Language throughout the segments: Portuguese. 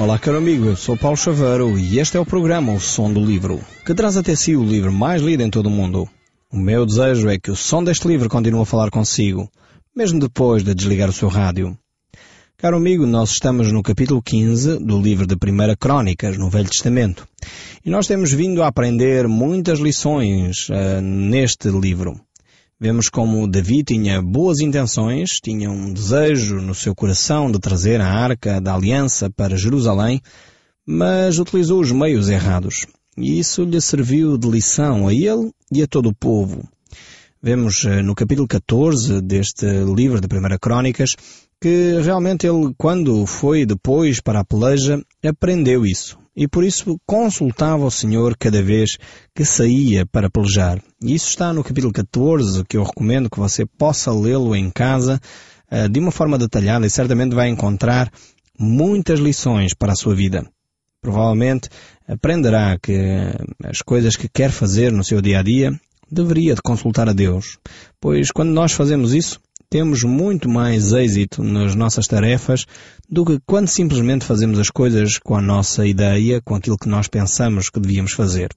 Olá, caro amigo, eu sou Paulo Chaveiro e este é o programa O Som do Livro, que traz até si o livro mais lido em todo o mundo. O meu desejo é que o som deste livro continue a falar consigo, mesmo depois de desligar o seu rádio. Caro amigo, nós estamos no capítulo 15 do livro de 1 Crônicas, no Velho Testamento. E nós temos vindo a aprender muitas lições neste livro. Vemos como Davi tinha boas intenções, tinha um desejo no seu coração de trazer a Arca da Aliança para Jerusalém, mas utilizou os meios errados. E isso lhe serviu de lição a ele e a todo o povo. Vemos no capítulo 14 deste livro de 1 Crônicas que realmente ele, quando foi depois para a peleja, aprendeu isso. E por isso consultava o Senhor cada vez que saía para pelejar. E isso está no capítulo 14, que eu recomendo que você possa lê-lo em casa de uma forma detalhada e certamente vai encontrar muitas lições para a sua vida. Provavelmente aprenderá que as coisas que quer fazer no seu dia-a-dia deveria de consultar a Deus, pois quando nós fazemos isso, temos muito mais êxito nas nossas tarefas do que quando simplesmente fazemos as coisas com a nossa ideia, com aquilo que nós pensamos que devíamos fazer.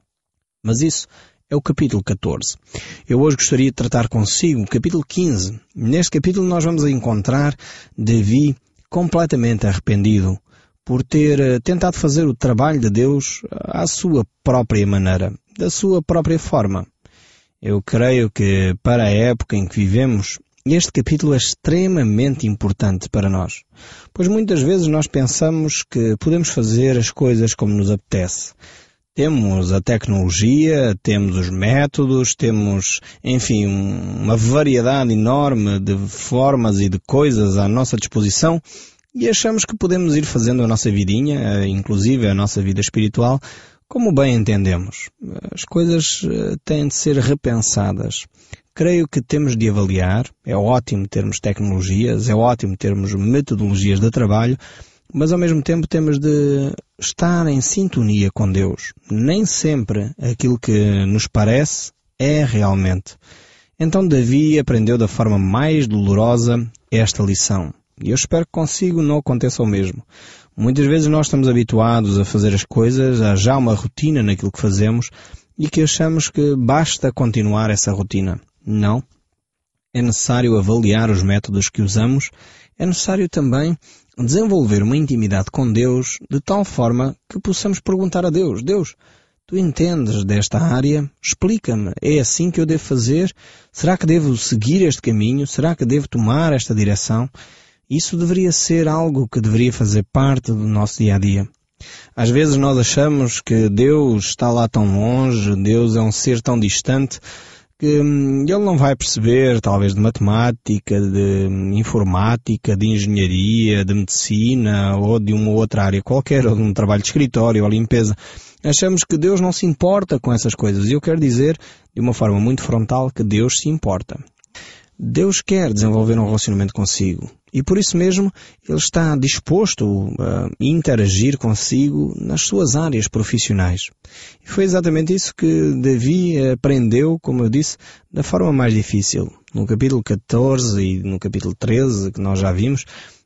Mas isso é o capítulo 14. Eu hoje gostaria de tratar consigo o capítulo 15. Neste capítulo nós vamos encontrar Davi completamente arrependido por ter tentado fazer o trabalho de Deus à sua própria maneira, da sua própria forma. Eu creio que para a época em que vivemos, este capítulo é extremamente importante para nós, pois muitas vezes nós pensamos que podemos fazer as coisas como nos apetece. Temos a tecnologia, temos os métodos, temos, enfim, uma variedade enorme de formas e de coisas à nossa disposição e achamos que podemos ir fazendo a nossa vidinha, inclusive a nossa vida espiritual, como bem entendemos. As coisas têm de ser repensadas. Creio que temos de avaliar, é ótimo termos tecnologias, é ótimo termos metodologias de trabalho, mas ao mesmo tempo temos de estar em sintonia com Deus. Nem sempre aquilo que nos parece é realmente. Então Davi aprendeu da forma mais dolorosa esta lição. E eu espero que consigo não aconteça o mesmo. Muitas vezes nós estamos habituados a fazer as coisas, há já uma rotina naquilo que fazemos e que achamos que basta continuar essa rotina. Não. É necessário avaliar os métodos que usamos, é necessário também desenvolver uma intimidade com Deus de tal forma que possamos perguntar a Deus, Deus, tu entendes desta área? Explica-me, é assim que eu devo fazer? Será que devo seguir este caminho? Será que devo tomar esta direção? Isso deveria ser algo que deveria fazer parte do nosso dia-a-dia. Às vezes nós achamos que Deus está lá tão longe, Deus é um ser tão distante, que Ele não vai perceber, talvez, de matemática, de informática, de engenharia, de medicina, ou de uma outra área qualquer, ou de um trabalho de escritório, ou limpeza. Achamos que Deus não se importa com essas coisas. E eu quero dizer, de uma forma muito frontal, que Deus se importa. Deus quer desenvolver um relacionamento consigo. E por isso mesmo, Ele está disposto a interagir consigo nas suas áreas profissionais. E foi exatamente isso que Davi aprendeu, como eu disse, da forma mais difícil. No capítulo 14 e no capítulo 13, que nós já vimos,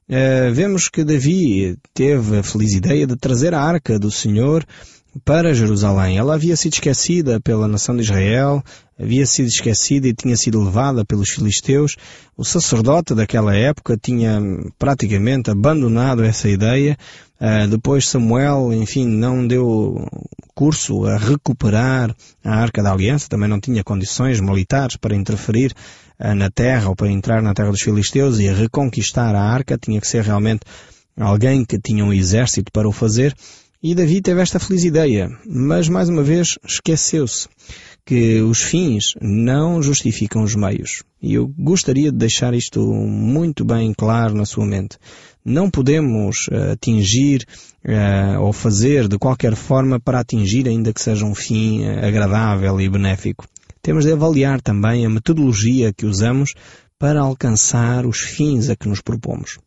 vemos que Davi teve a feliz ideia de trazer a Arca do Senhor para Jerusalém. Ela havia sido esquecida pela nação de Israel, havia sido esquecida e tinha sido levada pelos filisteus. O sacerdote daquela época tinha praticamente abandonado essa ideia. Depois Samuel, enfim, não deu curso a recuperar a Arca da Aliança, também não tinha condições militares para interferir na terra ou para entrar na terra dos filisteus e a reconquistar a Arca. Tinha que ser realmente alguém que tinha um exército para o fazer. E Davi teve esta feliz ideia, mas mais uma vez esqueceu-se que os fins não justificam os meios. E eu gostaria de deixar isto muito bem claro na sua mente. Não podemos atingir ou fazer de qualquer forma para atingir ainda que seja um fim agradável e benéfico. Temos de avaliar também a metodologia que usamos para alcançar os fins a que nos propomos.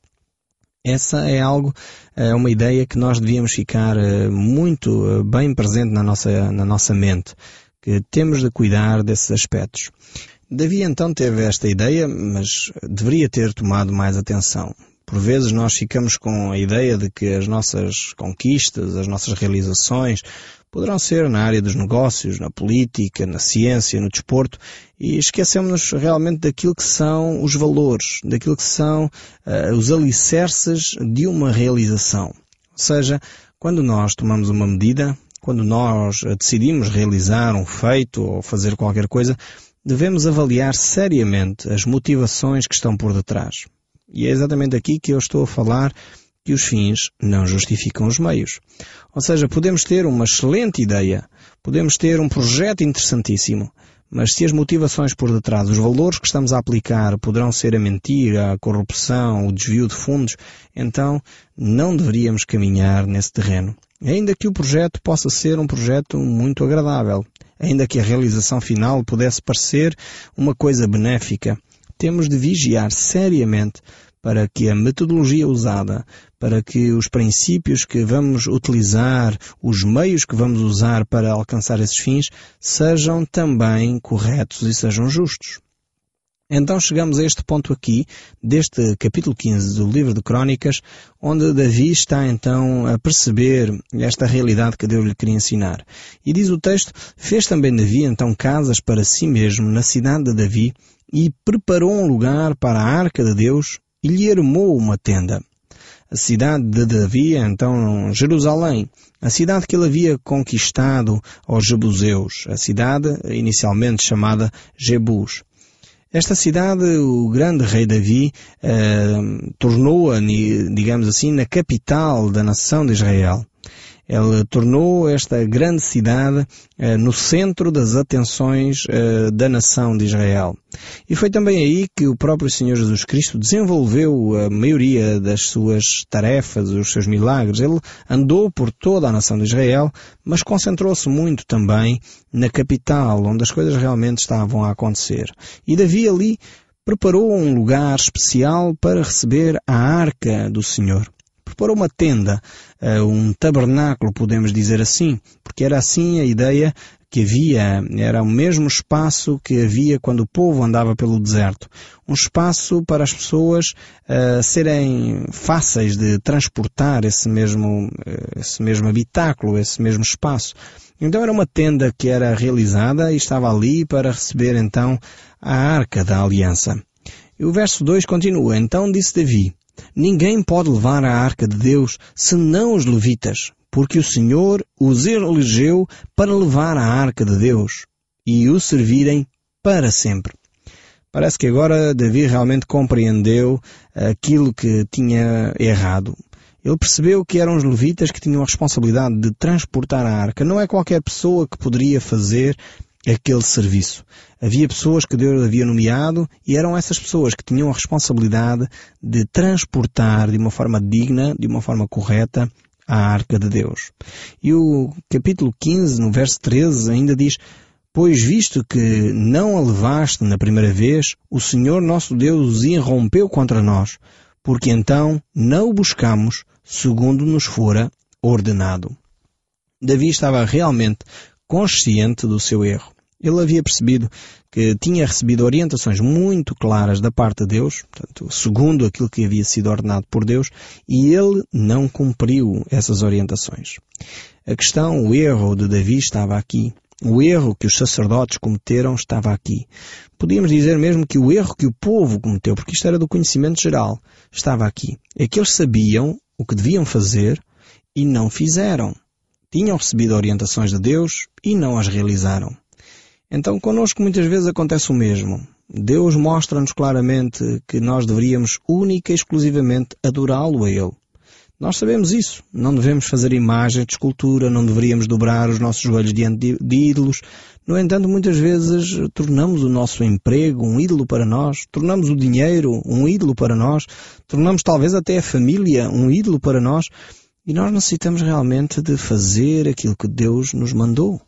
Essa é uma ideia que nós devíamos ficar muito bem presente na nossa mente, que temos de cuidar desses aspectos. Davi então teve esta ideia, mas deveria ter tomado mais atenção, Por vezes nós ficamos com a ideia de que as nossas conquistas, as nossas realizações poderão ser na área dos negócios, na política, na ciência, no desporto, e esquecemos-nos realmente daquilo que são os valores, daquilo que são os alicerces de uma realização. Ou seja, quando nós tomamos uma medida, quando nós decidimos realizar um feito ou fazer qualquer coisa, devemos avaliar seriamente as motivações que estão por detrás. E é exatamente aqui que eu estou a falar que os fins não justificam os meios. Ou seja, podemos ter uma excelente ideia, podemos ter um projeto interessantíssimo, mas se as motivações por detrás, os valores que estamos a aplicar poderão ser a mentira, a corrupção, o desvio de fundos, então não deveríamos caminhar nesse terreno. Ainda que o projeto possa ser um projeto muito agradável, ainda que a realização final pudesse parecer uma coisa benéfica, temos de vigiar seriamente para que a metodologia usada, para que os princípios que vamos utilizar, os meios que vamos usar para alcançar esses fins, sejam também corretos e sejam justos. Então chegamos a este ponto aqui, deste capítulo 15 do livro de Crônicas, onde Davi está então a perceber esta realidade que Deus lhe queria ensinar. E diz o texto, fez também Davi então casas para si mesmo na cidade de Davi e preparou um lugar para a arca de Deus e lhe armou uma tenda. A cidade de Davi, então Jerusalém, a cidade que ele havia conquistado aos jebuseus, a cidade inicialmente chamada Jebus. Esta cidade, o grande rei Davi, tornou-a, digamos assim, na capital da nação de Israel. Ele tornou esta grande cidade no centro das atenções da nação de Israel. E foi também aí que o próprio Senhor Jesus Cristo desenvolveu a maioria das suas tarefas, os seus milagres. Ele andou por toda a nação de Israel, mas concentrou-se muito também na capital, onde as coisas realmente estavam a acontecer. E Davi ali preparou um lugar especial para receber a arca do Senhor. Preparou uma tenda, um tabernáculo, podemos dizer assim, porque era assim a ideia que havia, era o mesmo espaço que havia quando o povo andava pelo deserto. Um espaço para as pessoas serem fáceis de transportar esse mesmo habitáculo, esse mesmo espaço. Então era uma tenda que era realizada e estava ali para receber então a arca da aliança. E o verso 2 continua, então disse Davi, ninguém pode levar a arca de Deus senão os levitas, porque o Senhor os elegeu para levar a arca de Deus e o servirem para sempre. Parece que agora Davi realmente compreendeu aquilo que tinha errado. Ele percebeu que eram os levitas que tinham a responsabilidade de transportar a arca. Não é qualquer pessoa que poderia fazer aquele serviço. Havia pessoas que Deus havia nomeado e eram essas pessoas que tinham a responsabilidade de transportar de uma forma digna, de uma forma correta, a arca de Deus. E o capítulo 15, no verso 13, ainda diz, pois visto que não a levaste na primeira vez, o Senhor nosso Deus os irrompeu contra nós, porque então não o buscamos segundo nos fora ordenado. Davi estava realmente consciente do seu erro. Ele havia percebido que tinha recebido orientações muito claras da parte de Deus, portanto, segundo aquilo que havia sido ordenado por Deus, e ele não cumpriu essas orientações. A questão, o erro de Davi estava aqui. O erro que os sacerdotes cometeram estava aqui. Podíamos dizer mesmo que o erro que o povo cometeu, porque isto era do conhecimento geral, estava aqui. É que eles sabiam o que deviam fazer e não fizeram. Tinham recebido orientações de Deus e não as realizaram. Então, connosco muitas vezes acontece o mesmo. Deus mostra-nos claramente que nós deveríamos única e exclusivamente adorá-lo a Ele. Nós sabemos isso. Não devemos fazer imagens de escultura, não deveríamos dobrar os nossos joelhos diante de ídolos. No entanto, muitas vezes tornamos o nosso emprego um ídolo para nós, tornamos o dinheiro um ídolo para nós, tornamos talvez até a família um ídolo para nós, e nós necessitamos realmente de fazer aquilo que Deus nos mandou.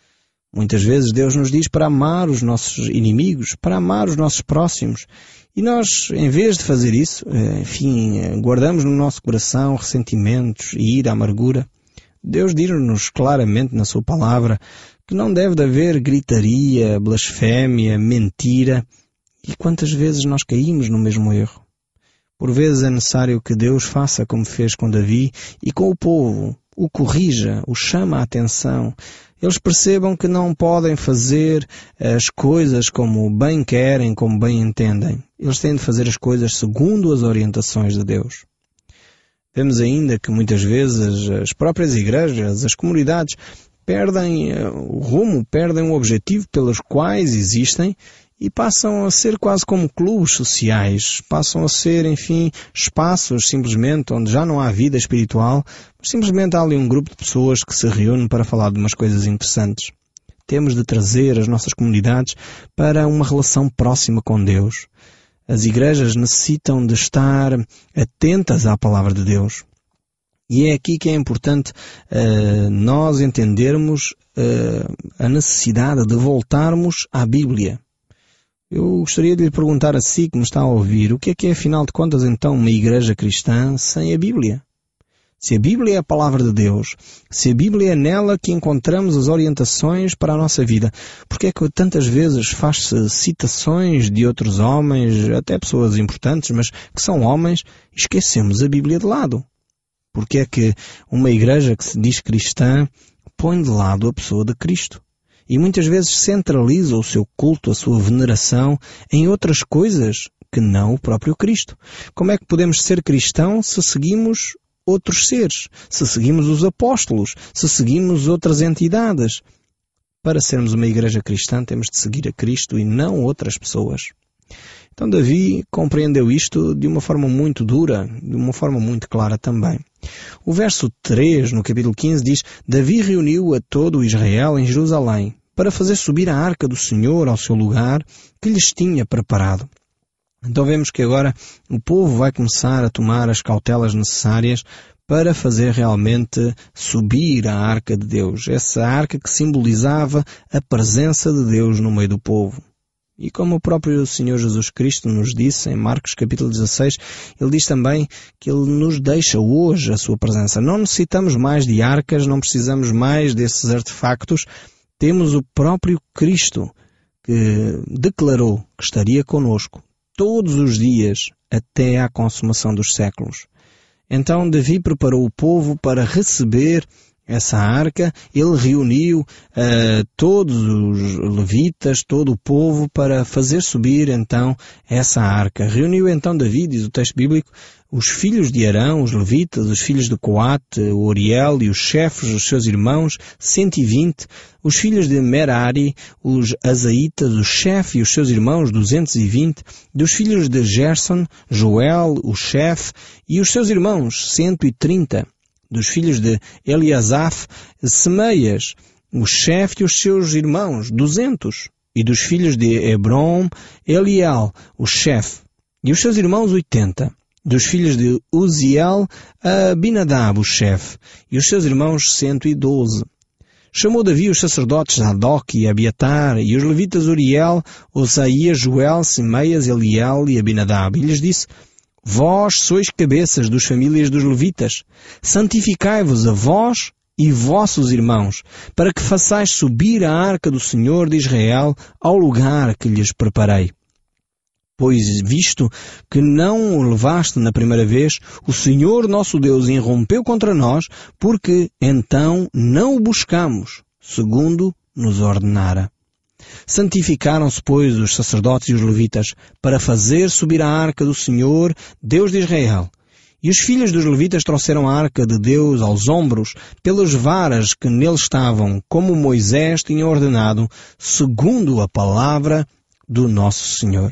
Muitas vezes Deus nos diz para amar os nossos inimigos, para amar os nossos próximos. E nós, em vez de fazer isso, guardamos no nosso coração ressentimentos, ira, amargura. Deus diz-nos claramente na sua palavra que não deve de haver gritaria, blasfémia, mentira. E quantas vezes nós caímos no mesmo erro? Por vezes é necessário que Deus faça como fez com Davi e com o povo, o corrija, o chama a atenção. Eles percebam que não podem fazer as coisas como bem querem, como bem entendem. Eles têm de fazer as coisas segundo as orientações de Deus. Vemos ainda que muitas vezes as próprias igrejas, as comunidades, perdem o rumo, perdem o objetivo pelos quais existem e passam a ser quase como clubes sociais, passam a ser, enfim, espaços simplesmente onde já não há vida espiritual, mas simplesmente há ali um grupo de pessoas que se reúnem para falar de umas coisas interessantes. Temos de trazer as nossas comunidades para uma relação próxima com Deus. As igrejas necessitam de estar atentas à palavra de Deus. E é aqui que é importante nós entendermos a necessidade de voltarmos à Bíblia. Eu gostaria de lhe perguntar a si que me está a ouvir, o que é afinal de contas então uma igreja cristã sem a Bíblia? Se a Bíblia é a palavra de Deus, se a Bíblia é nela que encontramos as orientações para a nossa vida, porque é que tantas vezes faz-se citações de outros homens, até pessoas importantes, mas que são homens, e esquecemos a Bíblia de lado? Porque é que uma igreja que se diz cristã põe de lado a pessoa de Cristo? E muitas vezes centraliza o seu culto, a sua veneração, em outras coisas que não o próprio Cristo. Como é que podemos ser cristãos se seguimos outros seres, se seguimos os apóstolos, se seguimos outras entidades? Para sermos uma igreja cristã temos de seguir a Cristo e não outras pessoas. Então Davi compreendeu isto de uma forma muito dura, de uma forma muito clara também. O verso 3, no capítulo 15, diz: Davi reuniu a todo o Israel em Jerusalém para fazer subir a arca do Senhor ao seu lugar que lhes tinha preparado. Então vemos que agora o povo vai começar a tomar as cautelas necessárias para fazer realmente subir a arca de Deus. Essa arca que simbolizava a presença de Deus no meio do povo. E como o próprio Senhor Jesus Cristo nos disse em Marcos capítulo 16, Ele diz também que Ele nos deixa hoje a sua presença. Não necessitamos mais de arcas, não precisamos mais desses artefactos. Temos o próprio Cristo que declarou que estaria conosco todos os dias até à consumação dos séculos. Então Davi preparou o povo para receber essa arca. Ele reuniu todos os levitas, todo o povo, para fazer subir então essa arca. Reuniu então Davi, diz o texto bíblico, os filhos de Arão, os levitas, os filhos de Coate, o Uriel e os chefes, os seus irmãos, 120, os filhos de Merari, os Azaitas, o chefe e os seus irmãos, 220, dos filhos de Gerson, Joel, o chefe, e os seus irmãos, 130, dos filhos de Eliasaf, Semeias, o chefe e os seus irmãos, 200, e dos filhos de Hebron, Eliel, o chefe, e os seus irmãos, 80. Dos filhos de Uziel, Abinadab, o chefe, e os seus irmãos, 112. Chamou Davi os sacerdotes Zadok e Abiatar, e os levitas Uriel, Osaías, Joel, Semeias, Eliel e Abinadab, e lhes disse: Vós sois cabeças dos famílias dos levitas, santificai-vos a vós e vossos irmãos, para que façais subir a arca do Senhor de Israel ao lugar que lhes preparei. Pois, visto que não o levaste na primeira vez, o Senhor nosso Deus irrompeu contra nós, porque então não o buscamos, segundo nos ordenara. Santificaram-se, pois, os sacerdotes e os levitas, para fazer subir a arca do Senhor, Deus de Israel. E os filhos dos levitas trouxeram a arca de Deus aos ombros, pelas varas que nele estavam, como Moisés tinha ordenado, segundo a palavra do nosso Senhor.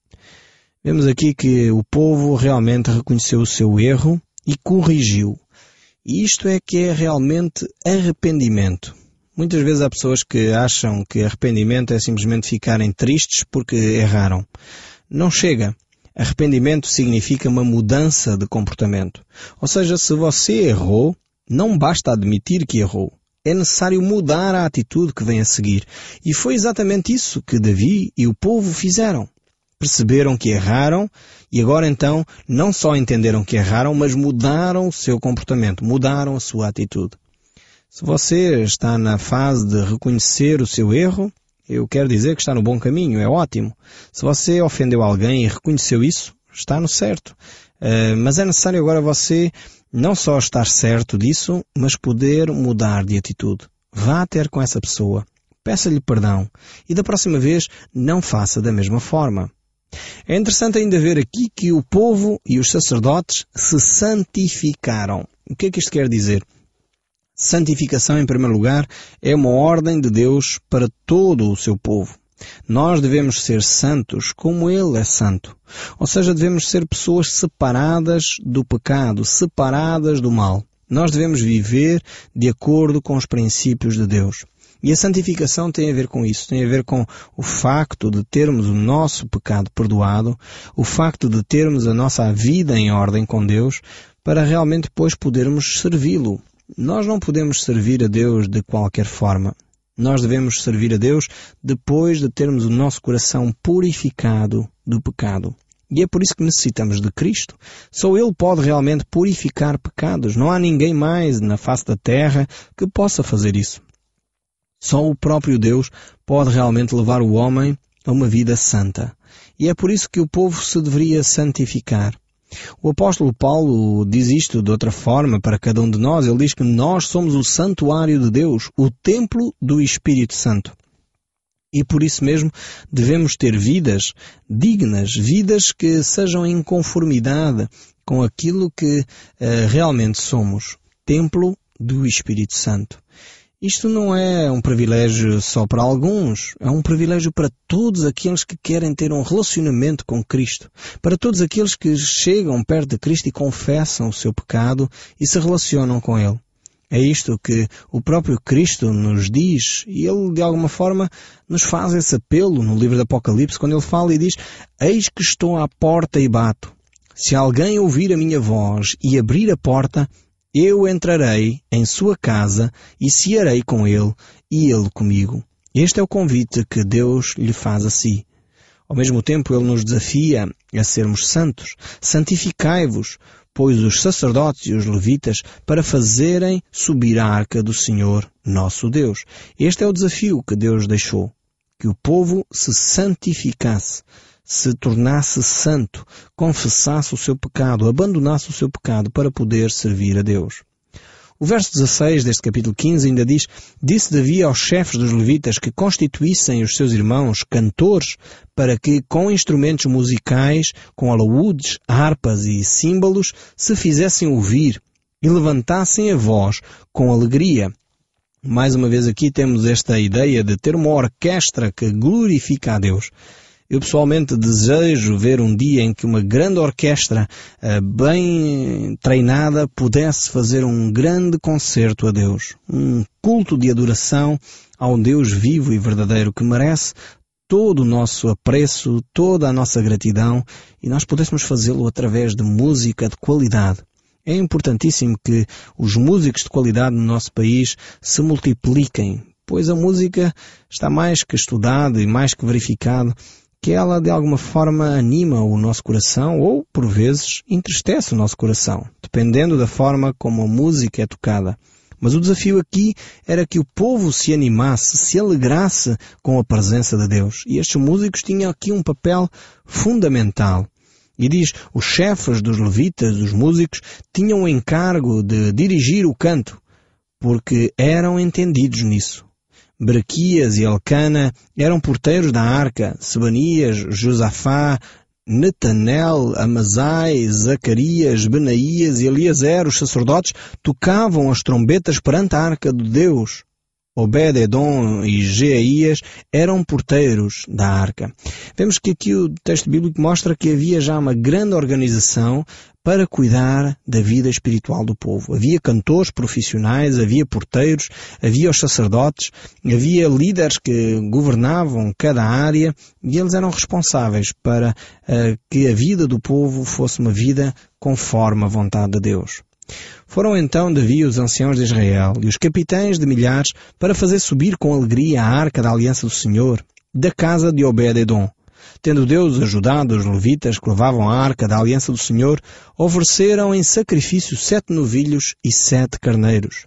Vemos aqui que o povo realmente reconheceu o seu erro e corrigiu. E isto é que é realmente arrependimento. Muitas vezes há pessoas que acham que arrependimento é simplesmente ficarem tristes porque erraram. Não chega. Arrependimento significa uma mudança de comportamento. Ou seja, se você errou, não basta admitir que errou. É necessário mudar a atitude que vem a seguir. E foi exatamente isso que Davi e o povo fizeram. Perceberam que erraram e agora então não só entenderam que erraram, mas mudaram o seu comportamento, mudaram a sua atitude. Se você está na fase de reconhecer o seu erro, eu quero dizer que está no bom caminho, é ótimo. Se você ofendeu alguém e reconheceu isso, está no certo. Mas é necessário agora você não só estar certo disso, mas poder mudar de atitude. Vá ter com essa pessoa, peça-lhe perdão e da próxima vez não faça da mesma forma. É interessante ainda ver aqui que o povo e os sacerdotes se santificaram. O que é que isto quer dizer? Santificação, em primeiro lugar, é uma ordem de Deus para todo o seu povo. Nós devemos ser santos como Ele é santo. Ou seja, devemos ser pessoas separadas do pecado, separadas do mal. Nós devemos viver de acordo com os princípios de Deus. E a santificação tem a ver com isso, tem a ver com o facto de termos o nosso pecado perdoado, o facto de termos a nossa vida em ordem com Deus, para realmente depois podermos servi-lo. Nós não podemos servir a Deus de qualquer forma. Nós devemos servir a Deus depois de termos o nosso coração purificado do pecado. E é por isso que necessitamos de Cristo. Só Ele pode realmente purificar pecados. Não há ninguém mais na face da terra que possa fazer isso. Só o próprio Deus pode realmente levar o homem a uma vida santa. E é por isso que o povo se deveria santificar. O apóstolo Paulo diz isto de outra forma para cada um de nós. Ele diz que nós somos o santuário de Deus, o templo do Espírito Santo. E por isso mesmo devemos ter vidas dignas, vidas que sejam em conformidade com aquilo que realmente somos, templo do Espírito Santo. Isto não é um privilégio só para alguns, é um privilégio para todos aqueles que querem ter um relacionamento com Cristo, para todos aqueles que chegam perto de Cristo e confessam o seu pecado e se relacionam com Ele. É isto que o próprio Cristo nos diz e Ele de alguma forma nos faz esse apelo no livro do Apocalipse, quando Ele fala e diz: "Eis que estou à porta e bato. Se alguém ouvir a minha voz e abrir a porta, eu entrarei em sua casa e cearei com ele e ele comigo." Este é o convite que Deus lhe faz a si. Ao mesmo tempo, Ele nos desafia a sermos santos. Santificai-vos, pois os sacerdotes e os levitas, para fazerem subir a arca do Senhor, nosso Deus. Este é o desafio que Deus deixou. Que o povo se santificasse, se tornasse santo, confessasse o seu pecado, abandonasse o seu pecado para poder servir a Deus. O verso 16 deste capítulo 15 ainda diz: "Disse Davi aos chefes dos levitas que constituíssem os seus irmãos cantores, para que com instrumentos musicais, com alaúdes, harpas e símbolos, se fizessem ouvir e levantassem a voz com alegria." Mais uma vez aqui temos esta ideia de ter uma orquestra que glorifica a Deus. Eu pessoalmente desejo ver um dia em que uma grande orquestra bem treinada pudesse fazer um grande concerto a Deus. Um culto de adoração a um Deus vivo e verdadeiro que merece todo o nosso apreço, toda a nossa gratidão, e nós pudéssemos fazê-lo através de música de qualidade. É importantíssimo que os músicos de qualidade no nosso país se multipliquem, pois a música está mais que estudada e mais que verificada que ela de alguma forma anima o nosso coração ou, por vezes, entristece o nosso coração, dependendo da forma como a música é tocada. Mas o desafio aqui era que o povo se animasse, se alegrasse com a presença de Deus. E estes músicos tinham aqui um papel fundamental. E diz, os chefes dos levitas, dos músicos, tinham o encargo de dirigir o canto, porque eram entendidos nisso. Berequias e Elcana eram porteiros da arca, Sebanias, Josafá, Netanel, Amazai, Zacarias, Benaías e Eliezer, os sacerdotes, tocavam as trombetas perante a arca de Deus. Obed-edom e Jeaías eram porteiros da arca. Vemos que aqui o texto bíblico mostra que havia já uma grande organização para cuidar da vida espiritual do povo. Havia cantores profissionais, havia porteiros, havia os sacerdotes, havia líderes que governavam cada área e eles eram responsáveis para que a vida do povo fosse uma vida conforme a vontade de Deus. Foram então Davi os anciãos de Israel e os capitães de milhares para fazer subir com alegria a arca da aliança do Senhor, da casa de Obed-edom. Tendo Deus ajudado os levitas que levavam a arca da aliança do Senhor, ofereceram em sacrifício 7 novilhos e 7 carneiros.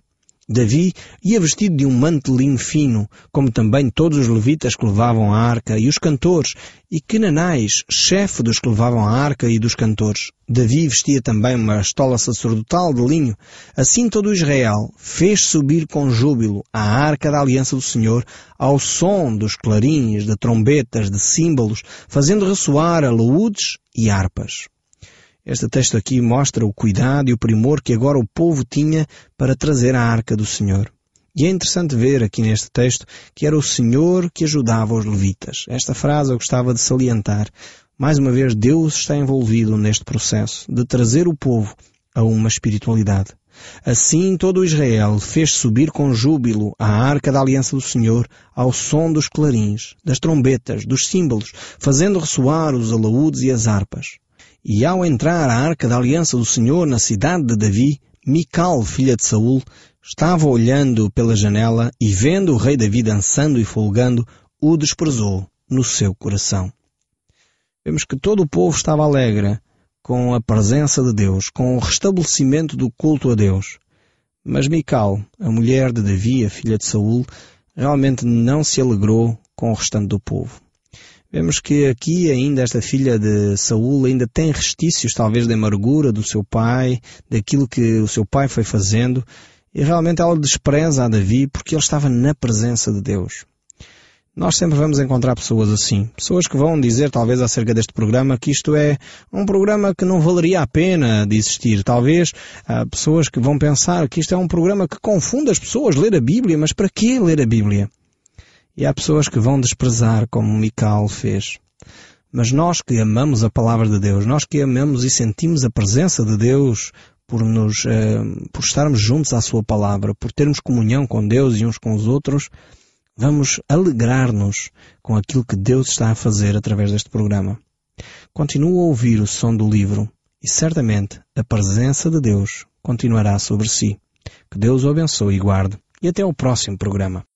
Davi ia vestido de um manto de linho fino, como também todos os levitas que levavam a arca e os cantores, e Cananais, chefe dos que levavam a arca e dos cantores. Davi vestia também uma estola sacerdotal de linho. Assim todo Israel fez subir com júbilo a arca da aliança do Senhor ao som dos clarins, de trombetas, de símbolos, fazendo ressoar alaúdes e harpas. Este texto aqui mostra o cuidado e o primor que agora o povo tinha para trazer a arca do Senhor. E é interessante ver aqui neste texto que era o Senhor que ajudava os levitas. Esta frase eu gostava de salientar. Mais uma vez, Deus está envolvido neste processo de trazer o povo a uma espiritualidade. Assim todo Israel fez subir com júbilo a arca da aliança do Senhor ao som dos clarins, das trombetas, dos símbolos, fazendo ressoar os alaúdes e as harpas. E ao entrar a arca da aliança do Senhor na cidade de Davi, Mical, filha de Saul, estava olhando pela janela e vendo o rei Davi dançando e folgando, o desprezou no seu coração. Vemos que todo o povo estava alegre com a presença de Deus, com o restabelecimento do culto a Deus. Mas Mical, a mulher de Davi, a filha de Saul, realmente não se alegrou com o restante do povo. Vemos que aqui ainda esta filha de Saul ainda tem restícios talvez de amargura do seu pai, daquilo que o seu pai foi fazendo, e realmente ela despreza a Davi porque ele estava na presença de Deus. Nós sempre vamos encontrar pessoas assim, pessoas que vão dizer talvez acerca deste programa que isto é um programa que não valeria a pena de existir. Talvez pessoas que vão pensar que isto é um programa que confunde as pessoas, ler a Bíblia, mas para que ler a Bíblia? E há pessoas que vão desprezar como Mical fez. Mas nós que amamos a palavra de Deus, nós que amamos e sentimos a presença de Deus por estarmos juntos à sua palavra, por termos comunhão com Deus e uns com os outros, vamos alegrar-nos com aquilo que Deus está a fazer através deste programa. Continua a ouvir o som do livro e certamente a presença de Deus continuará sobre si. Que Deus o abençoe e guarde. E até ao próximo programa.